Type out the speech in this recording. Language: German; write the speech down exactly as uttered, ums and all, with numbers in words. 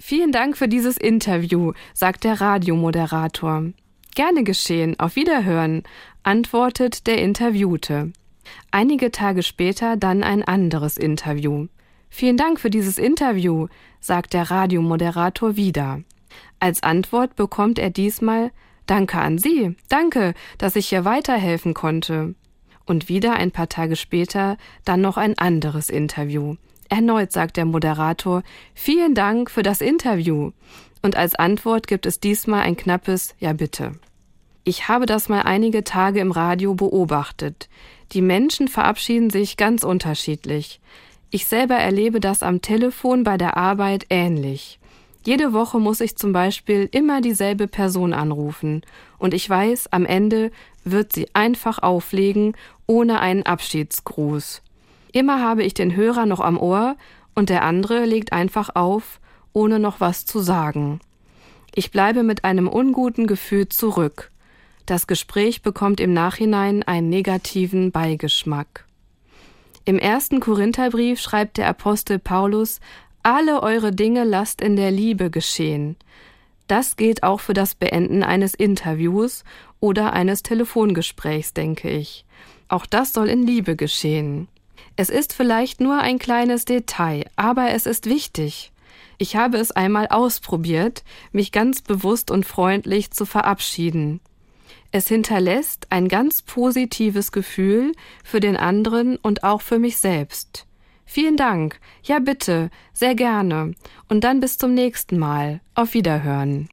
Vielen Dank für dieses Interview, sagt der Radiomoderator. Gerne geschehen, auf Wiederhören, antwortet der Interviewte. Einige Tage später dann ein anderes Interview. Vielen Dank für dieses Interview, sagt der Radiomoderator wieder. Als Antwort bekommt er diesmal: Danke an Sie, danke, dass ich hier weiterhelfen konnte. Und wieder ein paar Tage später dann noch ein anderes Interview. Erneut sagt der Moderator: Vielen Dank für das Interview. Und als Antwort gibt es diesmal ein knappes Ja bitte. Ich habe das mal einige Tage im Radio beobachtet. Die Menschen verabschieden sich ganz unterschiedlich. Ich selber erlebe das am Telefon bei der Arbeit ähnlich. Jede Woche muss ich zum Beispiel immer dieselbe Person anrufen. Und ich weiß, am Ende wird sie einfach auflegen, ohne einen Abschiedsgruß. Immer habe ich den Hörer noch am Ohr und der andere legt einfach auf, ohne noch was zu sagen. Ich bleibe mit einem unguten Gefühl zurück. Das Gespräch bekommt im Nachhinein einen negativen Beigeschmack. Im ersten Korintherbrief schreibt der Apostel Paulus: Alle eure Dinge lasst in der Liebe geschehen. Das gilt auch für das Beenden eines Interviews oder eines Telefongesprächs, denke ich. Auch das soll in Liebe geschehen. Es ist vielleicht nur ein kleines Detail, aber es ist wichtig. Ich habe es einmal ausprobiert, mich ganz bewusst und freundlich zu verabschieden. Es hinterlässt ein ganz positives Gefühl für den anderen und auch für mich selbst. Vielen Dank. Ja bitte, sehr gerne. Und dann bis zum nächsten Mal. Auf Wiederhören.